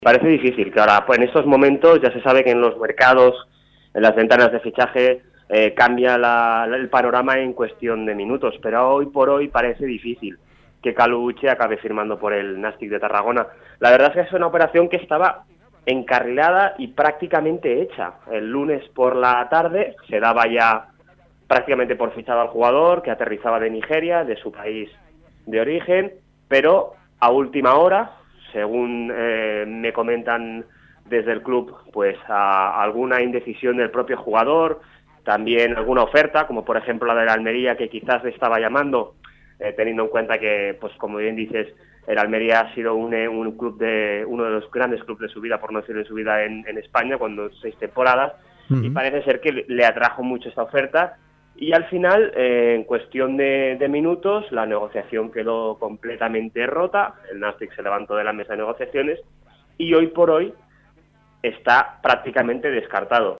Parece difícil, que ahora pues en estos momentos ya se sabe que en los mercados, en las ventanas de fichaje, cambia el panorama en cuestión de minutos, pero hoy por hoy parece difícil que Kalu Uche acabe firmando por el Nàstic de Tarragona. La verdad es que es una operación que estaba encarrilada y prácticamente hecha. El lunes por la tarde se daba ya prácticamente por fichado al jugador, que aterrizaba de Nigeria, de su país de origen, pero a última hora, según me comentan desde el club, pues a alguna indecisión del propio jugador, también alguna oferta, como por ejemplo la de la Almería, que quizás le estaba llamando, teniendo en cuenta que, pues como bien dices, el Almería ha sido uno de los grandes clubes de su vida, por no decir de su vida, en España, cuando 6 temporadas, y parece ser que le atrajo mucho esta oferta. Y al final, en cuestión de minutos, la negociación quedó completamente rota, el Nàstic se levantó de la mesa de negociaciones y hoy por hoy está prácticamente descartado.